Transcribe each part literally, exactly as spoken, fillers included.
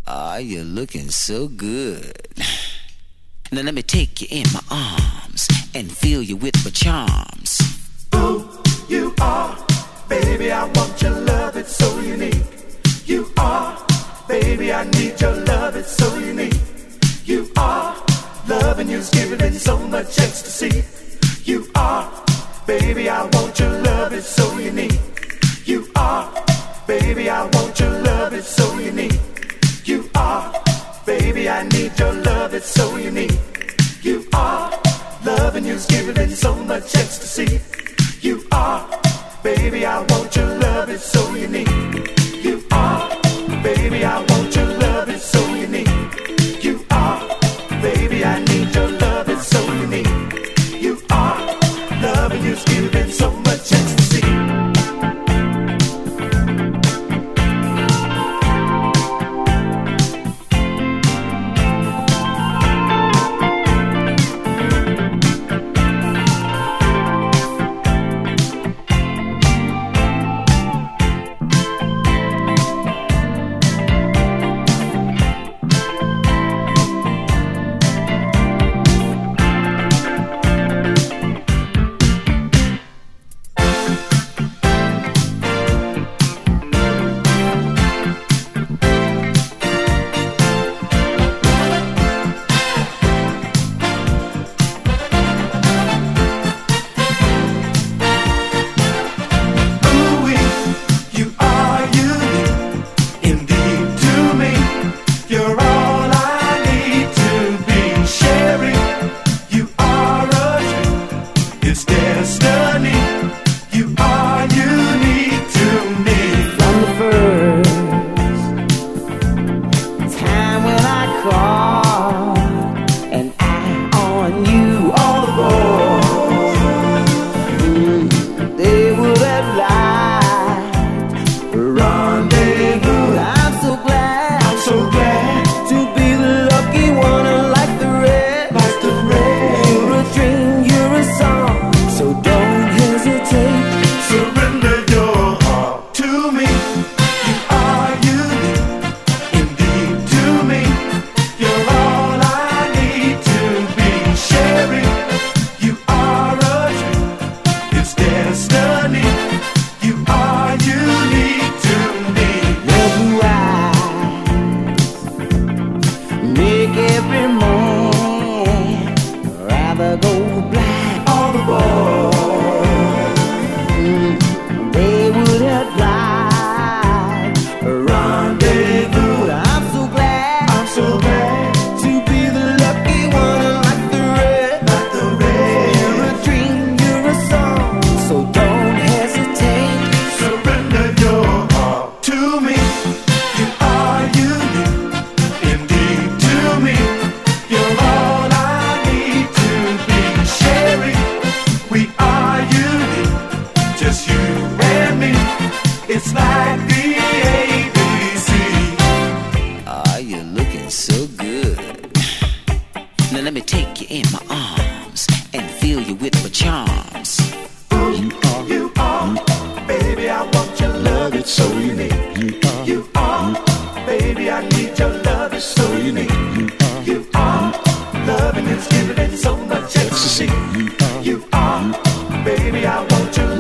Ah, you're looking so good. Now let me take you in my arms and fill you with my charms. Who you are, baby, I want your love, it's so unique. You are, baby, I need your love, it's so unique. You are, loving you's giving so much ecstasy. You are, baby, I want your love, it's so unique. You are, baby, I want your love, it's so unique. You are, baby, I need your love, it's so unique. You are, loving you's giving so much ecstasy. You are, baby, I want your love, it's so unique. You are, baby, I want your love, it's so unique. You are, baby, I need your love, it's so unique. You are, loving you's giving so much ecstasy.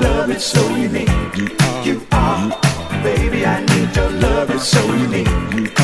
So unique. You are, baby, I need your love, it's so unique.